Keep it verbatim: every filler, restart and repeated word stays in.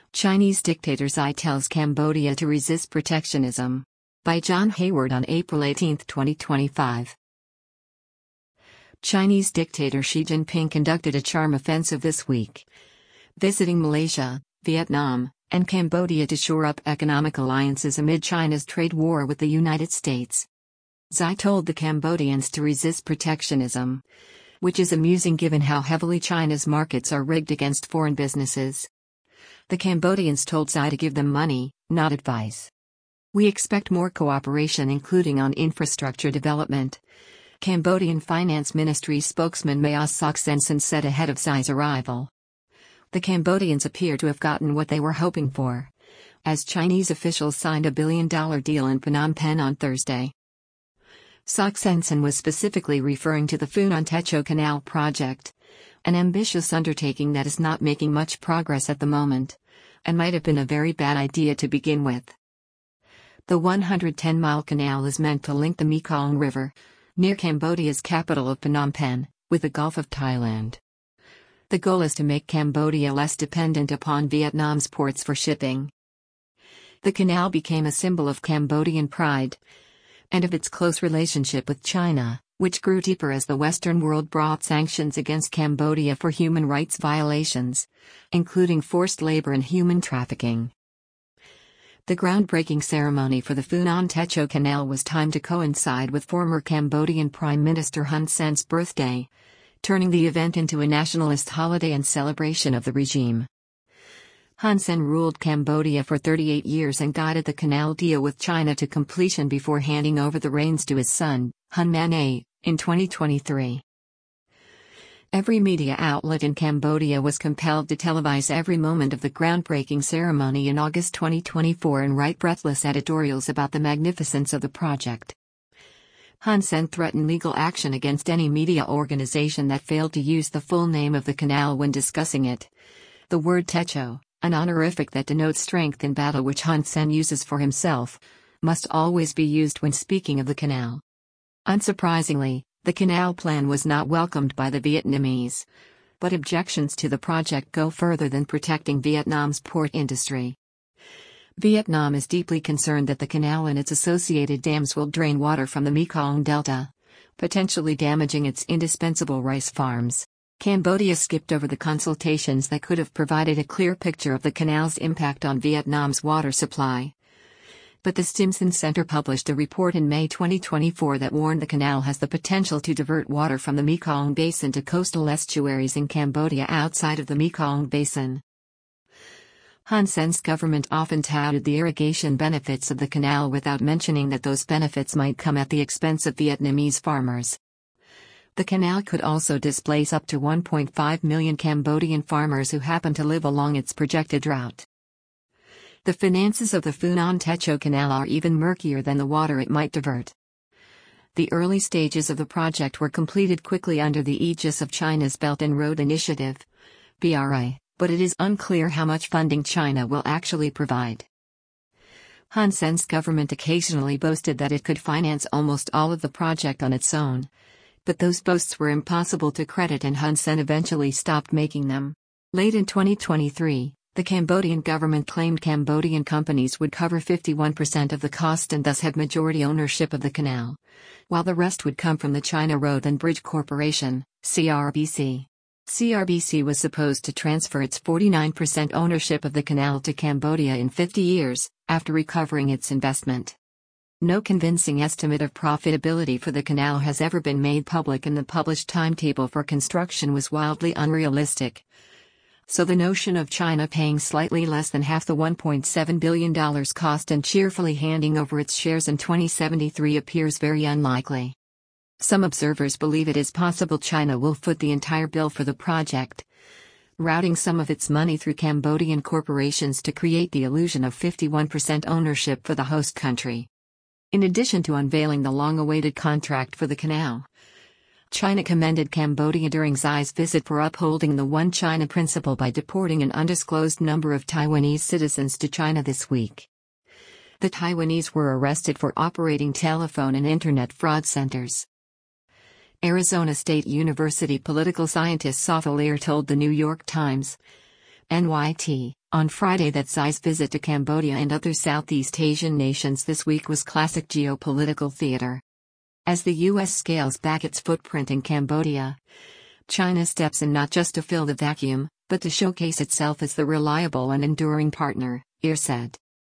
Chinese dictator Xi tells Cambodia to resist protectionism. By John Hayward on April eighteenth, twenty twenty-five. Chinese dictator Xi Jinping conducted a charm offensive this week, visiting Malaysia, Vietnam, and Cambodia to shore up economic alliances amid China's trade war with the United States. Xi told the Cambodians to resist protectionism, which is amusing given how heavily China's markets are rigged against foreign businesses. The Cambodians told Xi to give them money, not advice. "We expect more cooperation, including on infrastructure development," Cambodian Finance Ministry spokesman Mayas Soksensen said ahead of Xi's arrival. The Cambodians appear to have gotten what they were hoping for, as Chinese officials signed a billion-dollar deal in Phnom Penh on Thursday. Soksensen was specifically referring to the Funan Techo Canal project, an ambitious undertaking that is not making much progress at the moment, and might have been a very bad idea to begin with. The one hundred ten mile canal is meant to link the Mekong River, near Cambodia's capital of Phnom Penh, with the Gulf of Thailand. The goal is to make Cambodia less dependent upon Vietnam's ports for shipping. The canal became a symbol of Cambodian pride, and of its close relationship with China, which grew deeper as the Western world brought sanctions against Cambodia for human rights violations, including forced labor and human trafficking. The groundbreaking ceremony for the Funan Techo Canal was timed to coincide with former Cambodian Prime Minister Hun Sen's birthday, turning the event into a nationalist holiday and celebration of the regime. Hun Sen ruled Cambodia for thirty-eight years and guided the canal deal with China to completion before handing over the reins to his son, Hun Manet, in twenty twenty-three. Every media outlet in Cambodia was compelled to televise every moment of the groundbreaking ceremony in August twenty twenty-four and write breathless editorials about the magnificence of the project. Hun Sen threatened legal action against any media organization that failed to use the full name of the canal when discussing it. The word Techo, an honorific that denotes strength in battle which Hun Sen uses for himself, must always be used when speaking of the canal. Unsurprisingly, the canal plan was not welcomed by the Vietnamese, but objections to the project go further than protecting Vietnam's port industry. Vietnam is deeply concerned that the canal and its associated dams will drain water from the Mekong Delta, potentially damaging its indispensable rice farms. Cambodia skipped over the consultations that could have provided a clear picture of the canal's impact on Vietnam's water supply. But the Stimson Center published a report in May twenty twenty-four that warned the canal has the potential to divert water from the Mekong Basin to coastal estuaries in Cambodia outside of the Mekong Basin. Hun Sen's government often touted the irrigation benefits of the canal without mentioning that those benefits might come at the expense of Vietnamese farmers. The canal could also displace up to one point five million Cambodian farmers who happen to live along its projected route. The finances of the Funan Techo Canal are even murkier than the water it might divert. The early stages of the project were completed quickly under the aegis of China's Belt and Road Initiative, B R I, but it is unclear how much funding China will actually provide. Hun Sen's government occasionally boasted that it could finance almost all of the project on its own, but those boasts were impossible to credit and Hun Sen eventually stopped making them. Late in twenty twenty-three, the Cambodian government claimed Cambodian companies would cover fifty-one percent of the cost and thus have majority ownership of the canal, while the rest would come from the China Road and Bridge Corporation, C R B C. C R B C was supposed to transfer its forty-nine percent ownership of the canal to Cambodia in fifty years, after recovering its investment. No convincing estimate of profitability for the canal has ever been made public, and the published timetable for construction was wildly unrealistic. So the notion of China paying slightly less than half the one point seven billion dollars cost and cheerfully handing over its shares in twenty seventy-three appears very unlikely. Some observers believe it is possible China will foot the entire bill for the project, routing some of its money through Cambodian corporations to create the illusion of fifty-one percent ownership for the host country. In addition to unveiling the long-awaited contract for the canal, China commended Cambodia during Xi's visit for upholding the One China principle by deporting an undisclosed number of Taiwanese citizens to China this week. The Taiwanese were arrested for operating telephone and internet fraud centers. Arizona State University political scientist Safa Lear told the New York Times, N Y T, on Friday that Xi's visit to Cambodia and other Southeast Asian nations this week was classic geopolitical theater. As the U S scales back its footprint in Cambodia, China steps in not just to fill the vacuum, but to showcase itself as the reliable and enduring partner, Ear said.